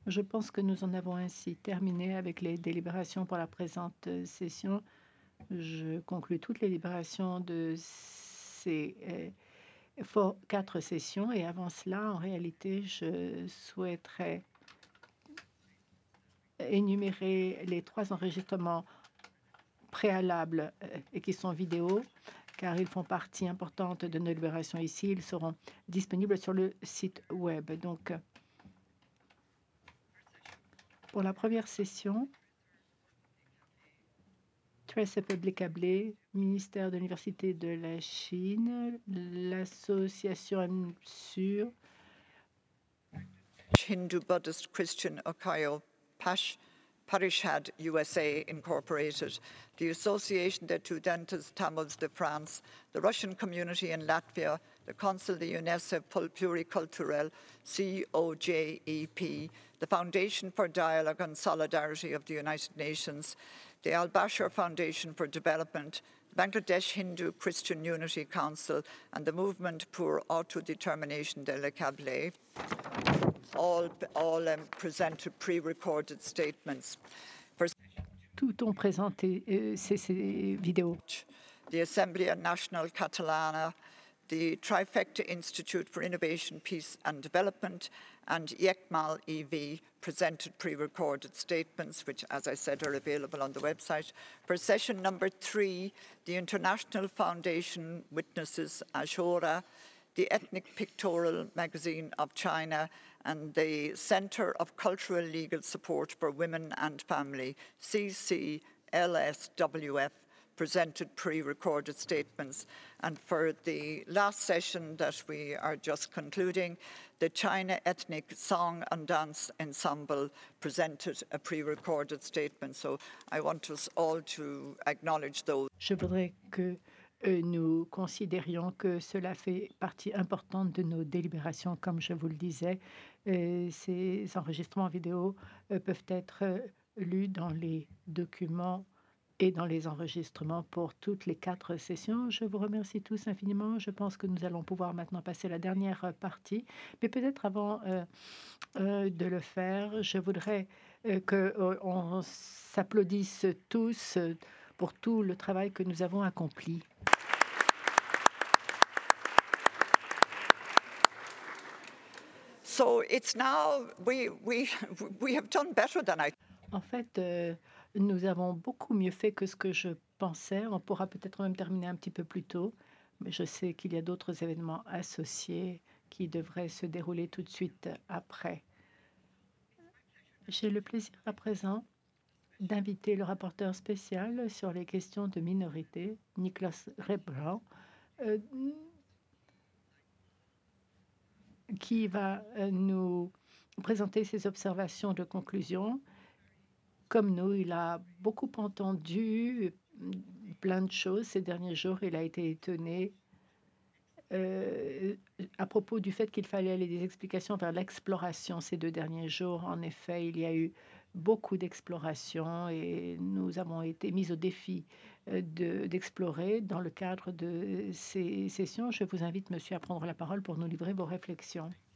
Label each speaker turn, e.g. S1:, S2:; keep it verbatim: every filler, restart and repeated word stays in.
S1: Je pense que nous en avons ainsi terminé avec les délibérations pour la présente euh, session. Je conclus toutes les délibérations de ces euh, fo- quatre sessions et avant cela, en réalité, je souhaiterais énumérer les trois enregistrements préalables euh, et qui sont vidéo, car ils font partie importante de nos délibérations ici. Ils seront disponibles sur le site web. Donc, euh, pour la première session, Trésor Public Ablé, ministère de l'Université de la Chine, l'association sur
S2: Hindu Buddhist Christian Okayo Pash Parishad U S A Incorporated, the Association des Estudiantes Tamils de France, the Russian community in Latvia, the Council de Jeunesse Pluriculturelle, C O J E P, the Foundation for Dialogue and Solidarity of the United Nations, the Al Bashir Foundation for Development, the Bangladesh Hindu Christian Unity Council, and the Movement pour Autodetermination de la Kabylie. All, all um, presented pre-recorded statements. For
S1: tout ont présenté euh, ces, ces vidéos.
S2: the Assembleia Nacional Catalana, the Trifecta Institute for Innovation, Peace and Development, and YECMAL E V presented pre-recorded statements, which, as I said, are available on the website. For session number three, the International Foundation witnesses Ashura, the Ethnic Pictorial Magazine of China, and the Centre of Cultural Legal Support for Women and Family, C C L S W F, presented pre-recorded statements. And for the last session that we are just concluding, the China Ethnic Song and Dance Ensemble presented a pre-recorded statement. So I want us all to acknowledge those.
S1: Je voudrais que euh, nous considérions que cela fait partie importante de nos délibérations. Comme je vous le disais, euh, ces enregistrements vidéo euh, peuvent être euh, lus dans les documents et dans les enregistrements pour toutes les quatre sessions. Je vous remercie tous infiniment. Je pense que nous allons pouvoir maintenant passer à la dernière euh, partie. Mais peut-être avant euh, euh, de le faire, je voudrais euh, qu'on s'applaudisse tous euh, pour tout le travail que nous avons accompli.
S2: So it's now, we, we, we have done better than I.
S1: En fait, euh, nous avons beaucoup mieux fait que ce que je pensais. On pourra peut-être même terminer un petit peu plus tôt, mais je sais qu'il y a d'autres événements associés qui devraient se dérouler tout de suite après. J'ai le plaisir à présent d'inviter le rapporteur spécial sur les questions de minorité, Nicolas Rebrand, euh, qui va euh, nous présenter ses observations de conclusion. Comme nous, il a beaucoup entendu euh, plein de choses ces derniers jours. Il a été étonné euh, à propos du fait qu'il fallait aller des explications vers l'exploration ces deux derniers jours. En effet, il y a eu beaucoup d'exploration et nous avons été mis au défi euh, de- d'explorer dans le cadre de ces sessions. Je vous invite, monsieur, à prendre la parole pour nous livrer vos réflexions.